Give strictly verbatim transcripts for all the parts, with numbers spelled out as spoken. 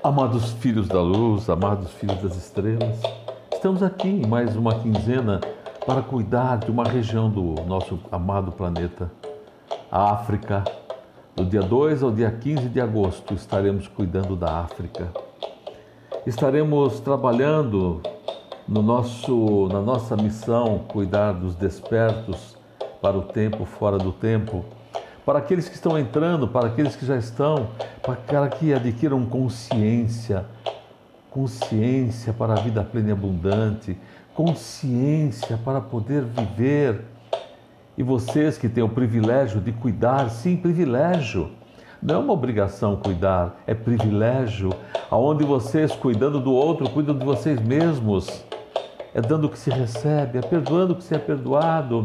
Amados filhos da luz, amados filhos das estrelas, estamos aqui em mais uma quinzena para cuidar de uma região do nosso amado planeta, a África. Do dia dois ao dia quinze de agosto estaremos cuidando da África. Estaremos trabalhando no nosso, na nossa missão, cuidar dos despertos para o tempo fora do tempo, para aqueles que estão entrando, para aqueles que já estão, para que adquiram consciência, consciência para a vida plena e abundante, consciência para poder viver. E vocês que têm o privilégio de cuidar, sim, privilégio, não é uma obrigação cuidar, é privilégio, aonde vocês, cuidando do outro, cuidam de vocês mesmos, é dando o que se recebe, é perdoando o que se é perdoado,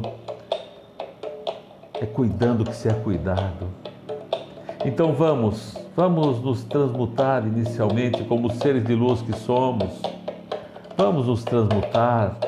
é cuidando o que se é cuidado. Então vamos, vamos nos transmutar inicialmente como seres de luz que somos. Vamos nos transmutar.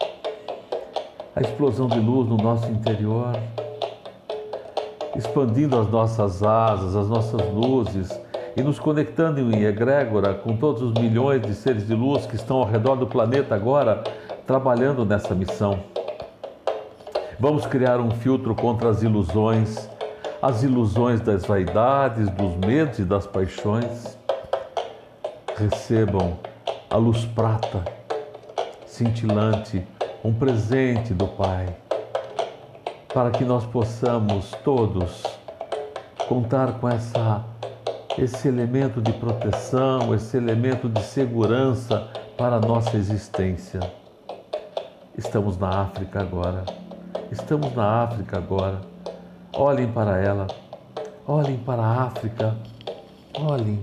A explosão de luz no nosso interior, expandindo as nossas asas, as nossas luzes e nos conectando em egrégora com todos os milhões de seres de luz que estão ao redor do planeta agora, trabalhando nessa missão. Vamos criar um filtro contra as ilusões, as ilusões das vaidades, dos medos e das paixões. Recebam a luz prata, cintilante, um presente do Pai, para que nós possamos todos contar com essa, esse elemento de proteção, esse elemento de segurança para a nossa existência. Estamos na África agora. Estamos na África agora. Olhem para ela, olhem para a África, olhem.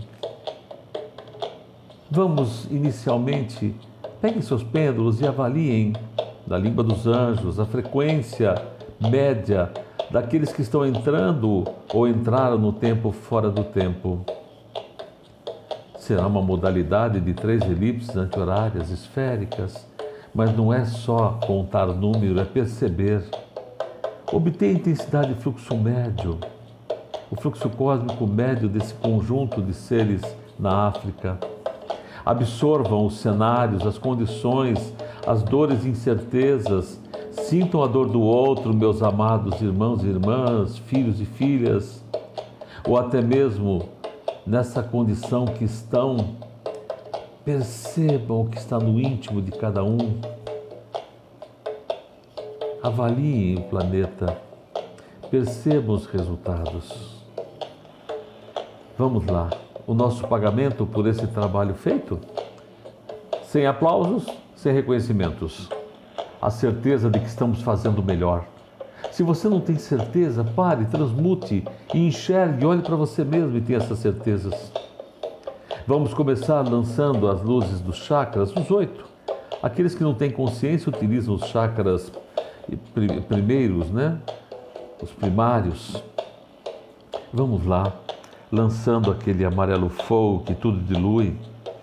Vamos inicialmente, peguem seus pêndulos e avaliem, da língua dos anjos, a frequência média daqueles que estão entrando ou entraram no tempo fora do tempo. Será uma modalidade de três elipses anti-horárias esféricas, mas não é só contar número, é perceber. Obter a intensidade de fluxo médio, o fluxo cósmico médio desse conjunto de seres na África. Absorvam os cenários, as condições, as dores e incertezas. Sintam a dor do outro, meus amados irmãos e irmãs, filhos e filhas, ou até mesmo nessa condição que estão. Percebam o que está no íntimo de cada um. Avaliem o planeta. Percebam os resultados. Vamos lá. O nosso pagamento por esse trabalho feito? Sem aplausos, sem reconhecimentos. A certeza de que estamos fazendo o melhor. Se você não tem certeza, pare, transmute e enxergue, olhe para você mesmo e tenha essas certezas. Vamos começar lançando as luzes dos chakras, os oito. Aqueles que não têm consciência utilizam os chakras primeiros, né? Os primários. Vamos lá, lançando aquele amarelo fogo que tudo dilui.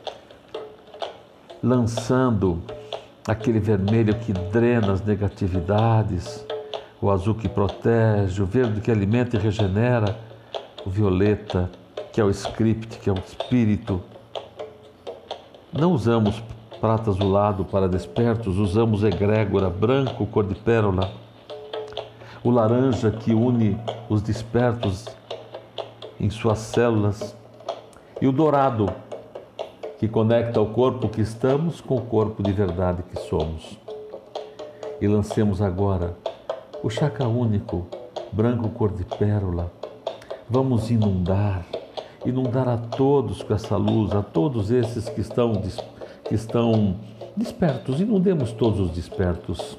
Lançando aquele vermelho que drena as negatividades. O azul que protege, o verde que alimenta e regenera. O violeta, que é o script, que é o espírito. Não usamos prata azulado para despertos, usamos egrégora, branco, cor de pérola. O laranja que une os despertos em suas células. E o dourado, que conecta o corpo que estamos com o corpo de verdade que somos. E lancemos agora o chakra único, branco, cor de pérola. Vamos inundar. Inundar a todos com essa luz, a todos esses que estão, que estão despertos. Inundemos todos os despertos.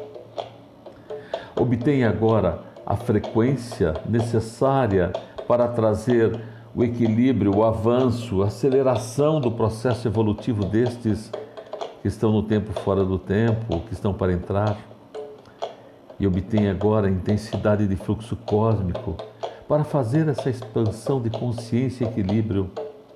Obtenha agora a frequência necessária para trazer o equilíbrio, o avanço, a aceleração do processo evolutivo destes que estão no tempo fora do tempo, que estão para entrar. E obtenha agora a intensidade de fluxo cósmico para fazer essa expansão de consciência e equilíbrio.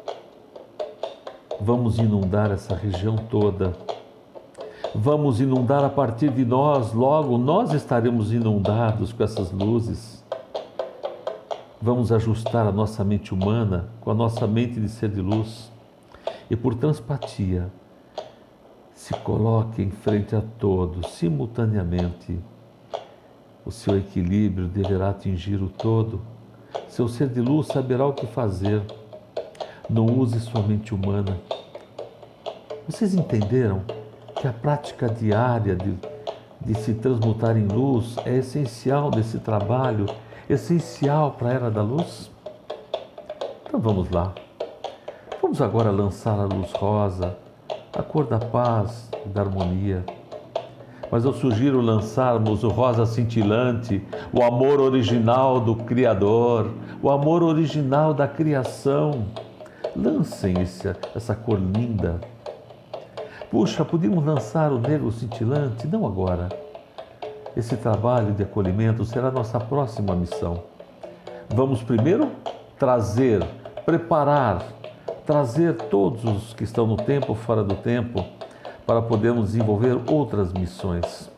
Vamos inundar essa região toda. Vamos inundar a partir de nós, logo nós estaremos inundados com essas luzes. Vamos ajustar a nossa mente humana com a nossa mente de ser de luz. e por transpatia, se coloque em frente a todos simultaneamente. O seu equilíbrio deverá atingir o todo. Seu ser de luz saberá o que fazer. Não use sua mente humana. Vocês entenderam que a prática diária de, de se transmutar em luz é essencial desse trabalho, essencial para a Era da Luz? Então vamos lá. Vamos agora lançar a luz rosa, a cor da paz e da harmonia. Mas eu sugiro lançarmos o rosa cintilante, o amor original do Criador, o amor original da criação. Lancem esse, essa cor linda. Puxa, podíamos lançar o negro cintilante? Não agora. Esse trabalho de acolhimento será nossa próxima missão. Vamos primeiro trazer, preparar, trazer todos os que estão no tempo, fora do tempo, para podermos desenvolver outras missões.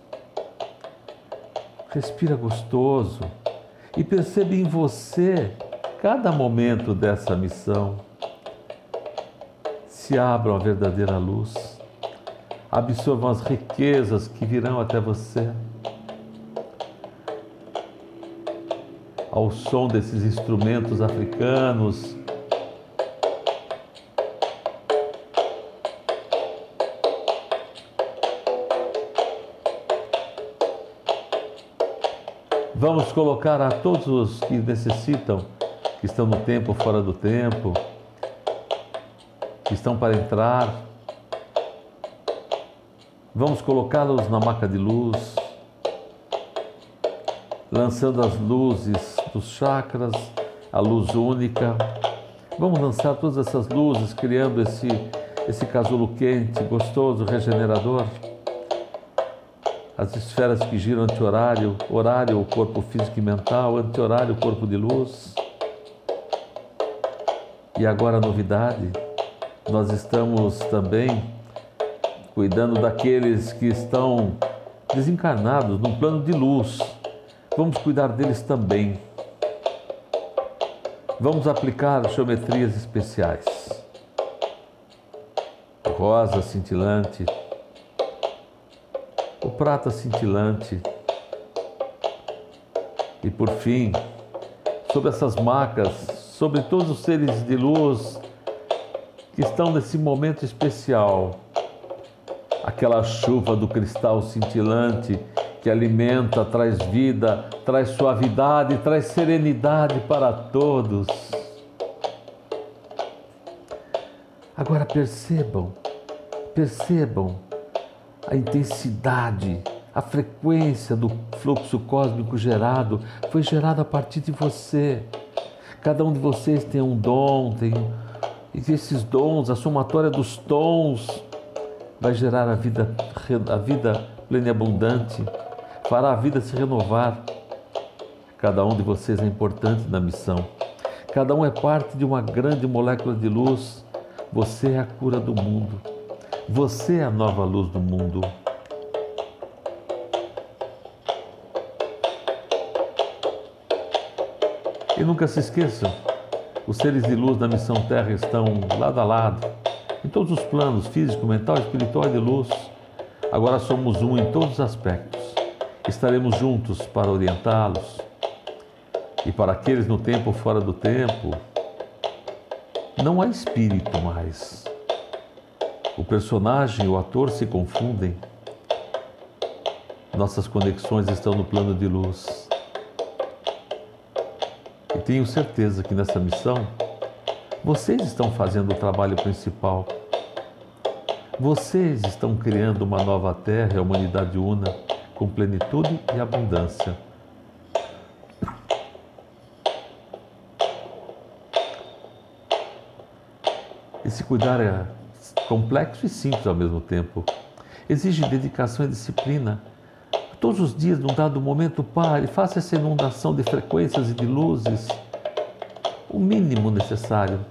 Respira gostoso e percebe em você cada momento dessa missão. Se abram à verdadeira luz, absorvam as riquezas que virão até você. Ao som desses instrumentos africanos, vamos colocar a todos os que necessitam, que estão no tempo, fora do tempo, que estão para entrar, vamos colocá-los na maca de luz, lançando as luzes dos chakras, a luz única. Vamos lançar todas essas luzes, criando esse, esse casulo quente, gostoso, regenerador. As esferas que giram anti-horário, horário, o corpo físico e mental, anti-horário, o corpo de luz. E agora a novidade, nós estamos também cuidando daqueles que estão desencarnados num plano de luz. Vamos cuidar deles também. Vamos aplicar geometrias especiais. O rosa cintilante, o prata cintilante e, por fim, sobre essas macas, sobre todos os seres de luz que estão nesse momento especial, aquela chuva do cristal cintilante que alimenta, traz vida, traz suavidade, traz serenidade para todos. Agora percebam, percebam a intensidade, a frequência do fluxo cósmico gerado, foi gerado a partir de você. Cada um de vocês tem um dom, tem, e esses dons, a somatória dos tons, vai gerar a vida, a vida plena e abundante, fará a vida se renovar. Cada um de vocês é importante na missão. Cada um é parte de uma grande molécula de luz. Você é a cura do mundo. Você é a nova luz do mundo. E nunca se esqueçam, os seres de luz da missão Terra estão lado a lado, em todos os planos, físico, mental, espiritual e de luz. Agora somos um em todos os aspectos. Estaremos juntos para orientá-los. E para aqueles no tempo ou fora do tempo, não há espírito mais. O personagem e o ator se confundem. Nossas conexões estão no plano de luz. E tenho certeza que nessa missão, vocês estão fazendo o trabalho principal. Vocês estão criando uma nova terra e a humanidade una, com plenitude e abundância. Esse cuidar é complexo e simples ao mesmo tempo. Exige dedicação e disciplina. Todos os dias, num dado momento, pare, faça essa inundação de frequências e de luzes, o mínimo necessário.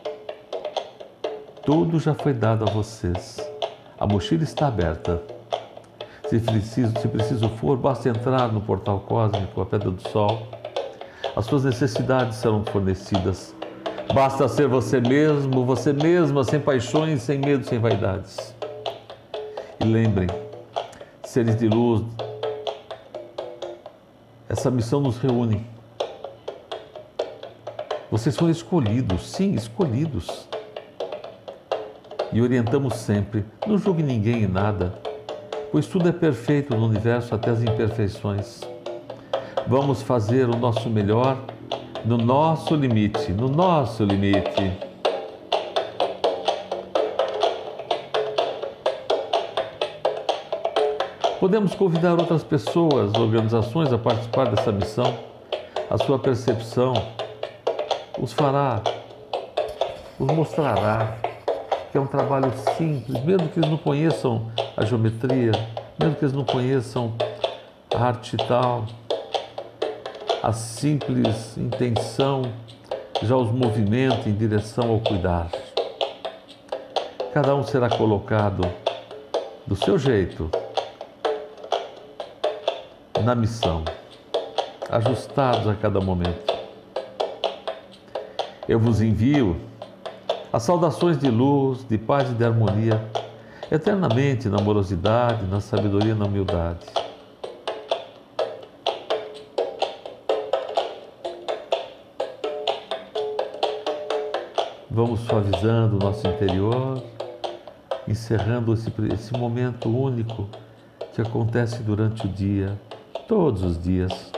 Tudo já foi dado a vocês. A mochila está aberta. Se preciso, se preciso for, basta entrar no portal cósmico, a Pedra do Sol. As suas necessidades serão fornecidas. Basta ser você mesmo, você mesma, sem paixões, sem medo, sem vaidades. E lembrem, seres de luz, essa missão nos reúne. Vocês foram escolhidos, sim, escolhidos. E orientamos sempre, não julgue ninguém e nada, pois tudo é perfeito no universo, até as imperfeições. Vamos fazer o nosso melhor no nosso limite, no nosso limite. Podemos convidar outras pessoas, organizações a participar dessa missão. A sua percepção os fará, os mostrará que é um trabalho simples, mesmo que eles não conheçam a geometria, mesmo que eles não conheçam a arte e tal, a simples intenção já os movimenta em direção ao cuidar. Cada um será colocado do seu jeito na missão, ajustados a cada momento. Eu vos envio as saudações de luz, de paz e de harmonia, eternamente na amorosidade, na sabedoria e na humildade. Vamos suavizando o nosso interior, encerrando esse, esse momento único que acontece durante o dia, todos os dias.